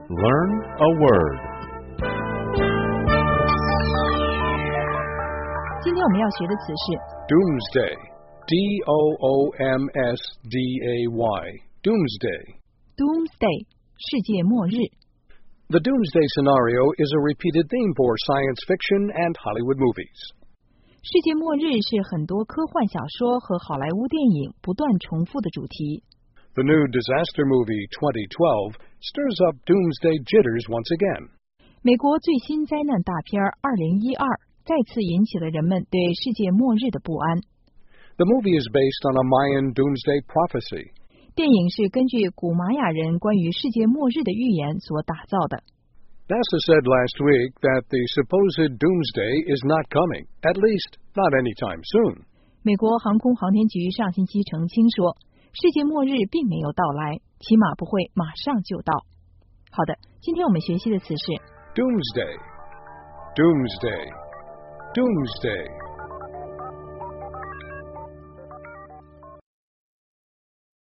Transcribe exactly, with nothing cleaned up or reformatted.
Learn a word. 今天我们要学的词是 Doomsday. D O O M S D A Y. Doomsday. Doomsday 世界末日。 The doomsday scenario is a repeated theme for science fiction and Hollywood movies. 世界末日是很多科幻小说和好莱坞电影不断重复的主题。 The new disaster movie twenty twelve stirs up doomsday jitters once again. 美国最新灾难大片二零一二再次引起了人们对世界末日的不安。 The movie is based on a Mayan doomsday prophecy. 电影是根据古玛雅人关于世界末日的预言所打造的。 NASA said last week that the supposed doomsday is not coming, at least not anytime soon. 美国航空航天局上星期澄清说，世界末日并没有到来，起码不会马上就到。好的，今天我们学习的词是 Doomsday. Doomsday. Doomsday.